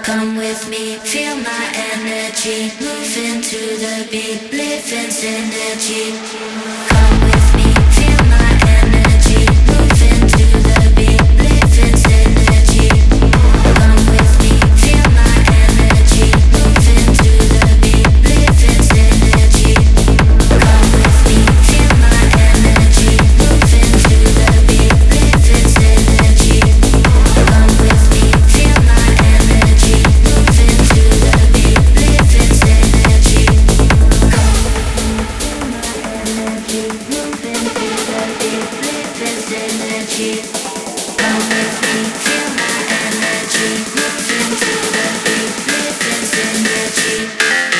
Come with me, feel my energy. Move into the beat, live in synergy. Come with me, feel my energy. Move into the beat, live in synergy. Come with me, feel my energy. Move into the beat, live in synergy. Come with me, feel my energy. Move into the beat, live in synergy. Come with me, feel my energy. Move into the beat, live in synergy. Come with me, feel my energy. Move into the beat, live in synergy. Come with me, feel my energy. Move into the beat, live in synergy.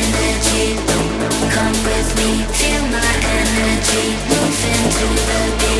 Come with me, feel my energy, move into the beat.